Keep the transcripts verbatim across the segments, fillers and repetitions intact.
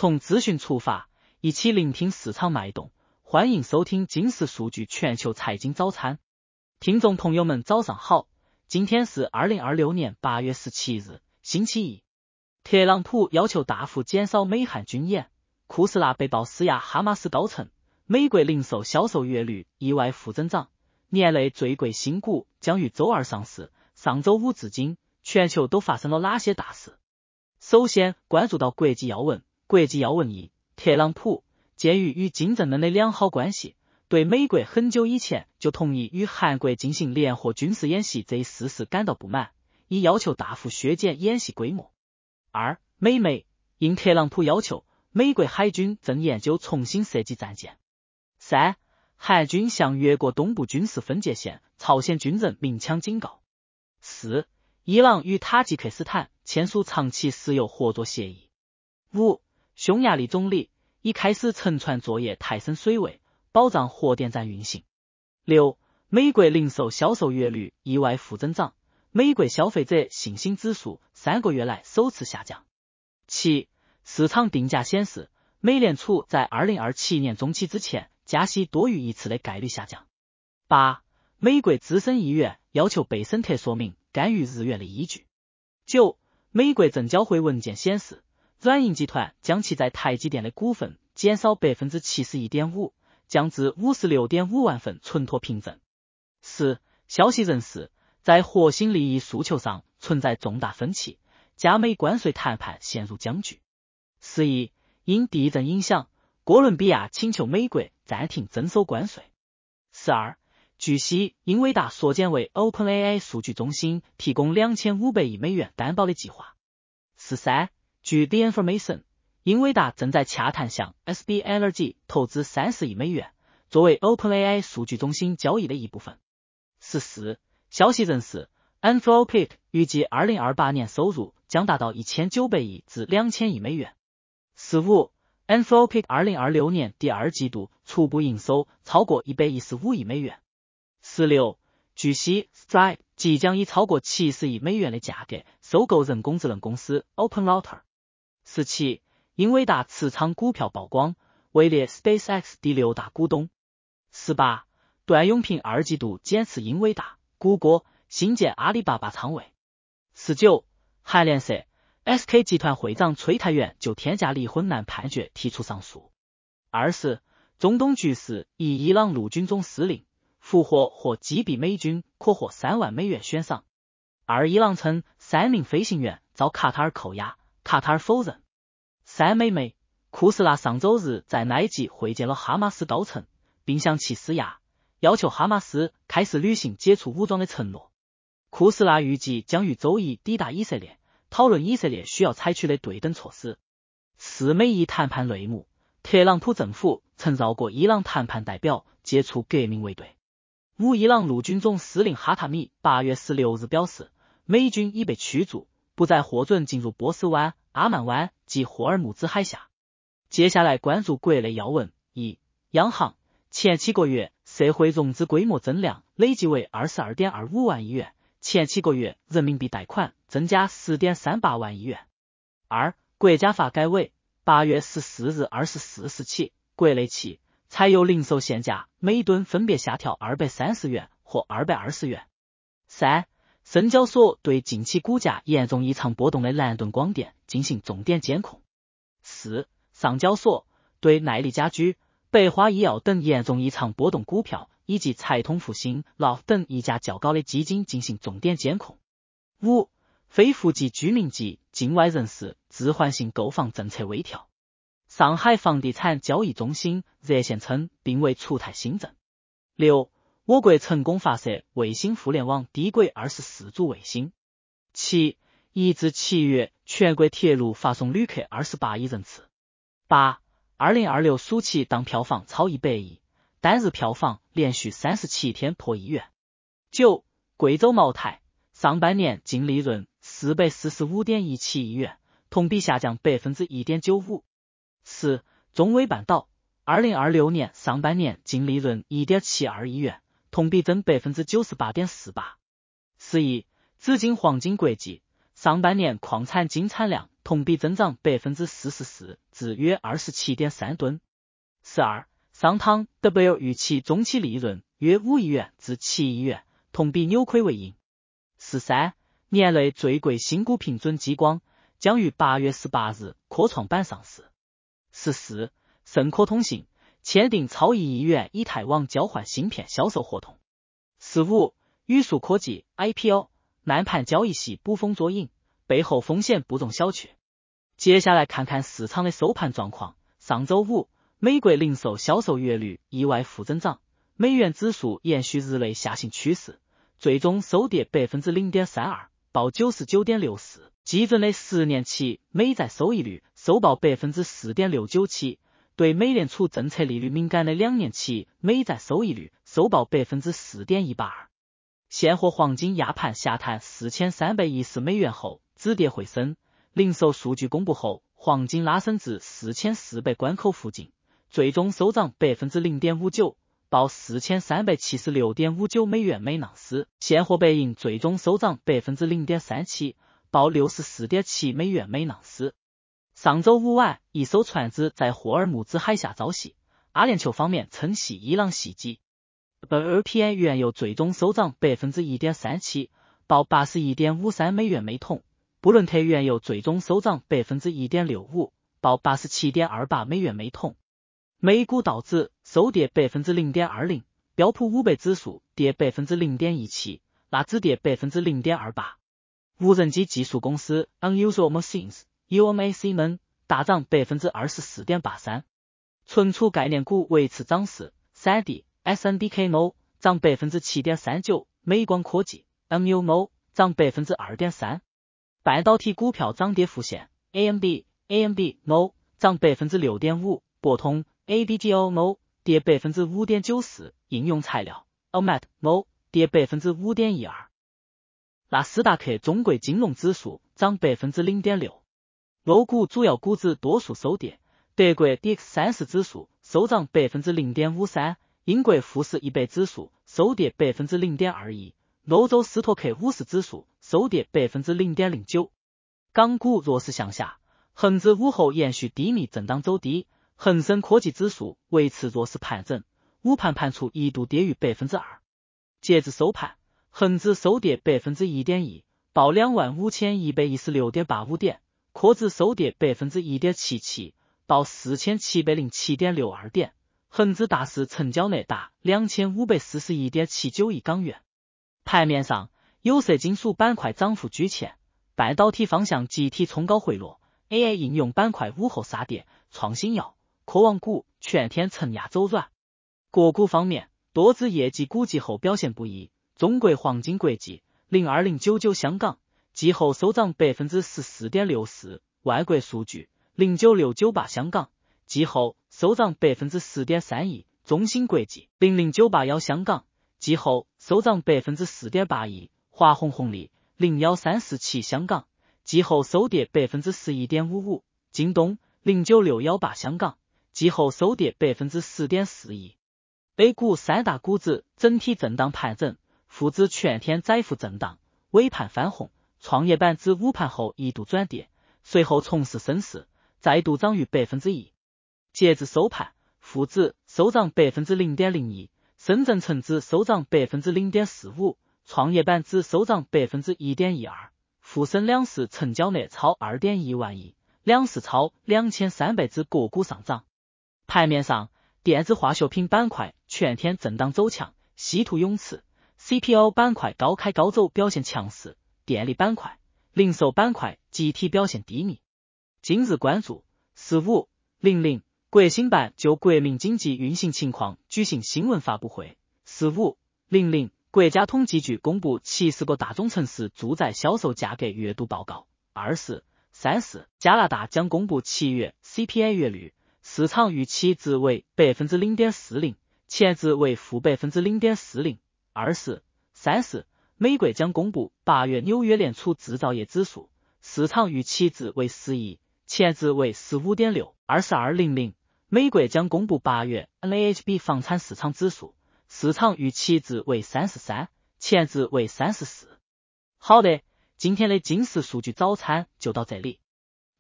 从资讯出发，一起聆听市场脉动，欢迎收听金石数据全球财经早餐。听众朋友们早上好，今天是二零二六年八月十七日，星期一。特朗普要求大幅减少美韩军演，库斯拉被曝施压哈马斯高层，美国零售销售月率意外负增长，年内最贵新股将于周二上市。上周五至今，全球都发生了哪些大事？首先关注到国际要闻。国际要闻一，特朗普鉴于与金正恩的良好关系，对美国很久以前就同意与韩国进行联合军事演习这一事实感到不满，已要求大幅削减演习规模。二，美媒应特朗普要求，美国海军正研究重新设计战舰。三，韩军向越过东部军事分界线，朝鲜军人鸣枪警告。四，伊朗与塔吉克斯坦签署长期石油合作协议。五，匈牙利总理已开始沉船作业泰森水位，保障核电站运行。六，美国零售销售月率意外负增长，美国消费者信心指数三个月来首次下降。七，市场定价显示，美联储在二零二七年中期之前加息多于一次的概率下降。八，美国资深议员要求贝森特说明干预日元的依据。九，美国证交会文件显示，软银集团将其在台积电的股份减少 百分之七十一点五， 降至 五十六点五万份存托凭证。四，消息人士在核心利益诉求上存在重大分歧，加美关税谈判陷入僵局。四一，因地震影响，哥伦比亚请求美国暂停征收关税。四二，据悉，英伟达缩减为 OpenAI 数据中心提供两千五百亿美元担保的计划。四三，据 The Information， 英伟达正在洽谈向 S B L G 投资三十亿美元，作为 OpenAI 数据中心交易的一部分。四四，消息人士 Anthropic 预计二零二八年收入将达到一千九百亿至两千亿美元。四五， Anthropic 二零二六年第二季度初步营收超过一百一十五亿美元。四六，据悉 Stripe 即将以超过七十亿美元的价格收购人工智能公司 OpenRouter。四七，英伟达持仓股票曝光，位列 SpaceX 第六大股东。四八，段永平二季度减持英伟达、谷歌，新建阿里巴巴仓位。四九，韩联社 S K 集团会长崔泰元就天价离婚案判决提出上诉。二是，中东局势以伊朗陆军总司令俘获或击毙美军可获三万美元悬赏。二，伊朗称三名飞行员遭卡塔尔扣押，卡塔尔否认。三，美媒库斯拉上周日在埃及会见了哈马斯高层，并向其施压，要求哈马斯开始履行解除武装的承诺。库斯拉预计将于周一抵达以色列，讨论以色列需要采取的对等措施。四，美伊谈判内幕，特朗普政府曾绕过伊朗谈判代表，解除革命卫队。五，伊朗陆军总司令哈塔米八月十六日表示，美军已被驱逐，不再获准进入波斯湾、阿曼湾及霍尔木兹海峡。接下来关注国内要闻。一，央行前七个月社会融资规模增量累计为 二十二点二五万亿元，前七个月人民币贷款增加 十点三八万亿元。二，国家发改委八月十四日二十四时起，国内汽柴油零售限价每吨分别下调二百三十元或二百二十元。三，深交所对近期股价严重异常波动的蓝盾光电进行重点监控。四，上交所对耐力家居、百花医药等严重异常波动股票以及财通复兴、L O F 等溢价较高的基金进行重点监控。五，非户籍居民及境外人士置换性购房政策微调。上海房地产交易中心热线称并未出台新政。六，我国成功发射卫星互联网低轨二十四组卫星。七，一至七月全国铁路发送旅客二十八亿人次。八，二零二六暑期档票房超一百亿，单日票房连续三十七天破亿元。九，贵州茅台上半年净利润 四百四十五点一七亿元，同比下降 百分之一点九五。十，中微半岛二零二六年上半年净利润 一点七二亿元，同比增 百分之九十八点四八。十一，紫金黄金国际上半年矿产金产量同比增长 百分之四十四 至约 二十七点三 吨。四二商汤 W 预期中期利润约五亿元至七亿元，同比扭亏为盈。四三年内最贵新股平准激光将于八月十八日科创板上市。四四盛科通信签订超一亿元以太网交换芯片销售合同。四五宇树科技 I P O 难盘交易系捕风捉影，背后风险不容小觑。接下来看看市场的收盘状况。上周五，美国零售销售月率意外负增长，美元指数延续日内下行趋势，最终收跌 百分之零点三二， 报 九十九点六四。基准的十年期美债收益率收报 百分之四点六九七， 对美联储政策利率敏感的两年期美债收益率收报 百分之四点一八二。现货黄金亚盘下探四千三百一十美元后止跌回升，零售数据公布后，黄金拉升至四千四百关口附近，最终收涨 百分之零点五九， 报 四千三百七十六点五九美元每盎司。现货白银最终收涨 百分之零点三七， 报 六十四点七美元每盎司。上周五晚，一艘船只在霍尔木兹海峡遭袭，阿联酋方面称系伊朗袭击。W P I 原油最终收涨 百分之一点三七， 报 八十一点五三美元每桶。布伦特原油最终收涨 百分之一点六五， 报 八十七点二八美元每桶。美股道指收跌 百分之零点二零， 标普五百指数跌 百分之零点一七， 纳指跌 百分之零点二八。无人机技术公司 Unusual Machines U M A C 们大涨 百分之二十四点八三。存储概念股维持涨势， 三 D S N D K N O 涨 百分之七点三九， 美光科技 M U N O 涨 百分之二点三。半导体股票涨跌幅线 A M D A M D N O 涨 百分之六点五， 博通 A D G O N O 跌 百分之五点九四， 应用材料 A M A T N O 跌 百分之五点一二。纳斯达克中国金融指数涨 百分之零点六。欧股主要股指多数收跌，德国 D X 三十 指数收涨 百分之零点五三， 英国富时一百指数收跌 百分之零点二一， 欧洲斯托克五十指数收跌 百分之零点零九。港股弱势向下，恒指午后延续低迷震荡走低，恒生科技指数维持弱势盘整，午盘盘处一度跌逾 百分之二。截至收盘，恒指收跌 百分之一点一， 报 两万五千一百一十六点八五 点，科指收跌 百分之一点七七， 报 四千七百零七点六二 点，恒指大市成交额达 两千五百四十一点七九亿港元。盘面上，有色金属板块涨幅居前，半导体方向集体冲高回落， A I 应用板块午后杀跌，创新药、科网股全天承压走软。个股方面，多只业绩估计后表现不一，中国黄金国际 零二零九九 香港季后收涨 百分之十四点六四， 外国数据 零九六九八 香港季后收涨 百分之四点三一， 中芯国际 零零九八一 香港季后收涨 百分之四点八一， 华虹红利 零一三四七 香港季后收跌 百分之十一点五五， 京东 零九六一八 香港季后收跌 百分之十点四一。 A 股三大股指整体震荡盘整，沪指全天窄幅震荡，尾盘翻红，创业板指午盘后一度转跌，随后重拾升势，再度涨逾 百分之一。 截至收盘，沪指收涨 百分之零点零一， 深圳成指收涨 百分之零点四五， 创业板指收涨 百分之一点一二， 沪深两市成交额超 二点一万亿，两市超两千三百只个股上涨。盘面上，电子化学品板块全天震荡走强，稀土永磁 C P O 板块高开高走表现强势，电力板块、零售板块集体表现低迷。今日关注四五零零国新办就国民经济运行情况举行新闻发布会。四五零零国家统计局公布七十个大中城市住宅销售价格月度报告。二四三四加拿大将公布七月 C P I 月率，市场预期值为 百分之零点四零， 前值为负 百分之零点四零。 二四三四美国将公布八月纽约联储制造业指数，市场预期值为十一，前值为 十五点六。 二四二零零美国将公布八月 N A H B 房产市场指数，市场预期值为三十三，前值为三十四。好的，今天的金石数据早餐就到这里。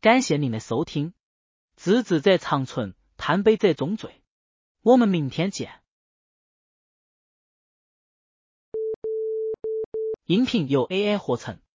感谢您的收听。知止者长存，贪杯者终醉。我们明天见。音频由 A I 合成。